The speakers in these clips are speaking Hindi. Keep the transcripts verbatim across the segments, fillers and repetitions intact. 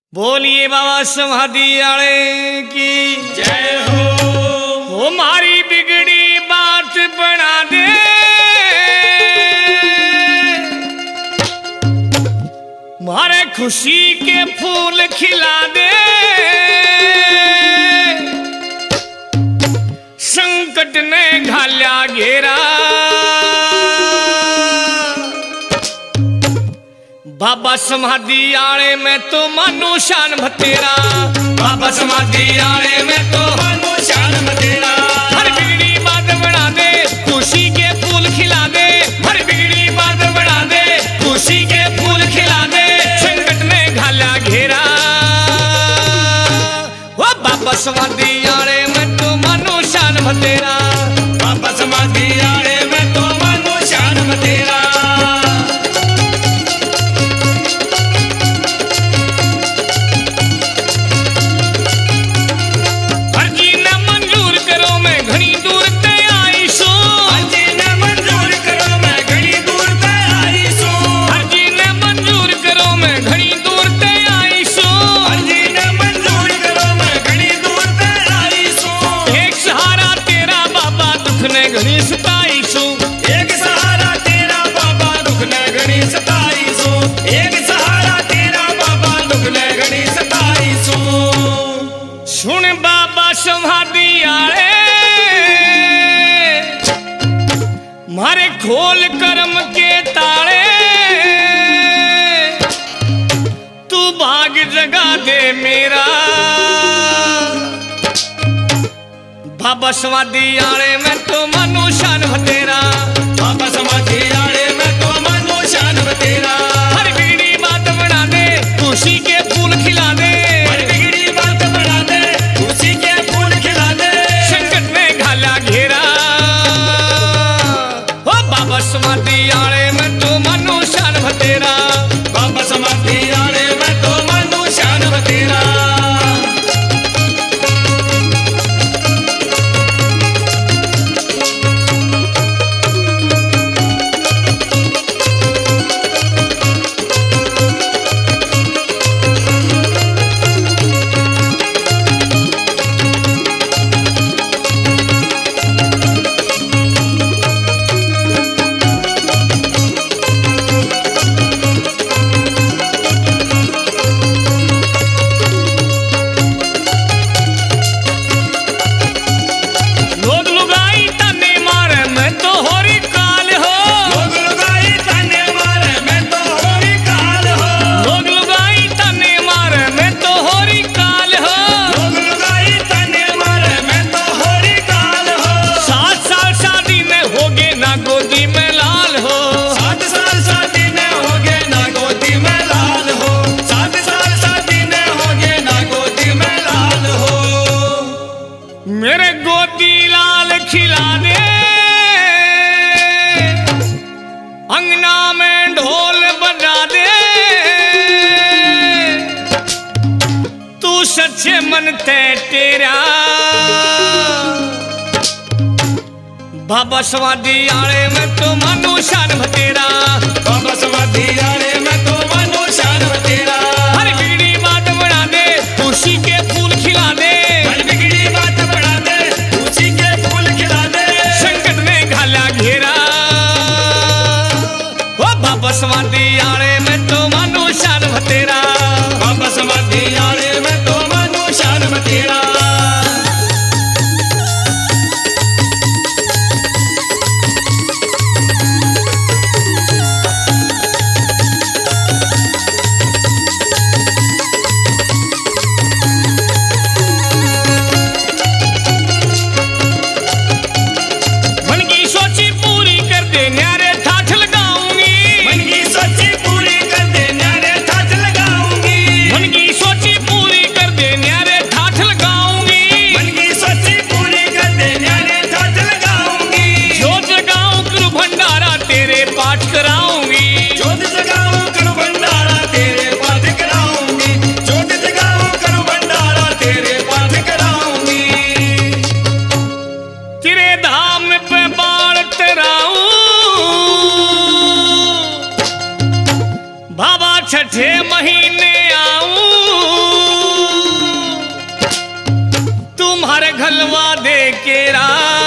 बोलिए बाबा समाधि वाले की जय हो। हमारी बिगड़ी बात बना दे, मारे खुशी के फूल खिला दे, संकट ने घाल्या घेरा, बाबा समाधि आले में तो मानो शान भतेरा, बाबा समाधि आले में तो मानो शान भतेरा। हर बिगड़ी बात बना दे, खुशी के फूल खिला दे, हर बिगड़ी बात बना दे, खुशी के फूल खिला दे, संकट में घाला घेरा। वो बाबा समाधि आले में तो मानो शान भतेरा, बाबा समाधि आले में तो मानो शान भतेरा। एक सहारा तेरा बाबा दुख ने घनी सताईसो, एक सहारा तेरा बाबा दुख ने घनी सताईसो। सुन बाबा समाधि आले मारे खोल कर्म के ताले, तू भाग जगा दे मेरा, बाबा समाधि आले में तो मानो शान भतेरा, बाबा समाधि आले में तो मानो शान भतेरा। हर बिगड़ी बात बना दे, खुशी के फूल खिला दे, हर बिगड़ी बात बना दे, खुशी के फूल खिला दे, संकट में घाला घेरा। ओ बाबा समाधि आले में तो मानो शान भतेरा, बाबा समाधि आले में तो मानो शान भतेरा। मेरे गोदी लाल खिला दे, अंगना में ढोल बजा दे, तू सच्चे मन ते तेरा, बाबा समाधि आले में तो मानो शान भतेरा, बाबा समाधि आले में तो मानो शान भतेरा। हर बिगड़ी बात बना दे, खुशी के फूल खिला दे, हर बिगड़ी बात बना दे, खुशी के फूल खिला दे, संकट में घाला घेरा। ओ बाबा समाधि आले में तो मानो शान भतेरा, बाबा समाधि आले में तो मानो शान भतेरा। मन की सोची पूरी कर दे, न्यारे ठाठ लगाऊंगी, मन की सोची पूरी कर दे, न्यारे ठाठ लगाऊंगी, मन की सोची पूरी कर दे, न्यारे ठाठ लगाऊंगी, मन की सोची पूरी कर दे, न्यारे ठाठ लगाऊंगी, जोत जगाऊं गुरु भंडारा तेरे पाठ कराऊंगी, जोत जगाऊं करूं भंडारा तेरे पाठ कराऊंगी, जोत जगाऊं करूं भंडारा तेरे पाठ कराऊंगी, तेरे धाम पे बाण तराऊं, बाबा छठे महीने आऊं, घलवा दे केरा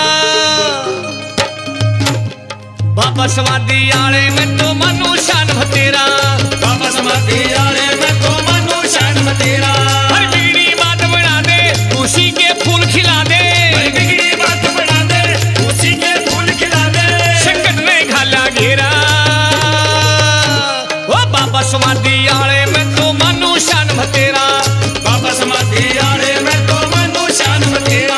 बाबा समाधि आले में तो मनु शान तेरा बाबा समाधि आले में तो मनु शान तेरा हर बिगड़ी बात बना दे खुशी के फूल खिला दे हर बिगड़ी बात बना दे खुशी के फूल खिला दे संकट में घाला घेरा ओ बाबा समाधि आले में तो मनु शान तेरा बाबा समाधि आले में तो मनु शान तेरा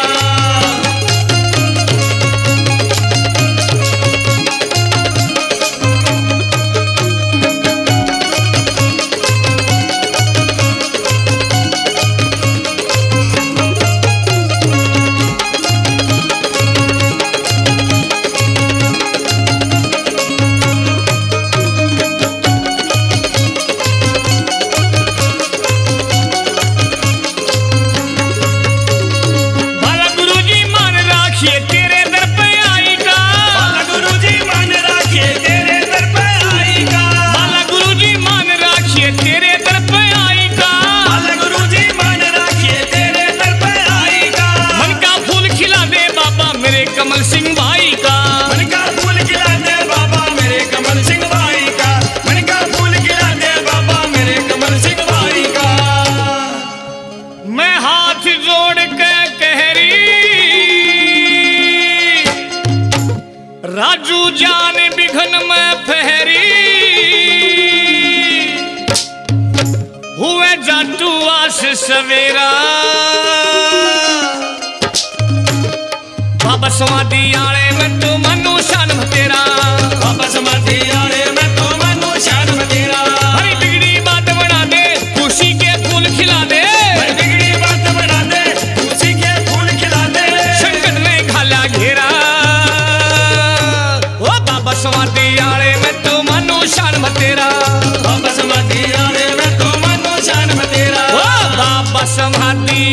बाला गुरुजी मान राखिए तेरे दर पे आई का बाला गुरुजी मान राखिए तेरे दर पे आई का बाला गुरुजी मान राखिए तेरे दर पे आई का बाला गुरुजी मान राखिए तेरे दर पे आई का मन का फूल खिला दे बाबा मेरे कमल सिंह भाई का मन का फूल खिला दे बाबा मेरे कमल सिंह भाई का मन का फूल खिला दे बाबा मेरे कमल सिंह भाई का मैं हाथ जोड़ के कहरी राजू जान बिघन में फहरी हुए जाटू आस सवेरा बाबा समाधि आले में तो मनु शान तेरा बाबा समाधि आले में तो मनु शान तेरा हरी बिगड़ी बात बना दे खुशी के फूल खिला दे हर बिगड़ी बात बना दे खुशी के फूल खिला दे संकट में घाला घेरा ओ बाबा समाधि आले में तो मनु शान तेरा बाबा समाधि आले में तो मनु शान तेरा ओ बाबा समाधि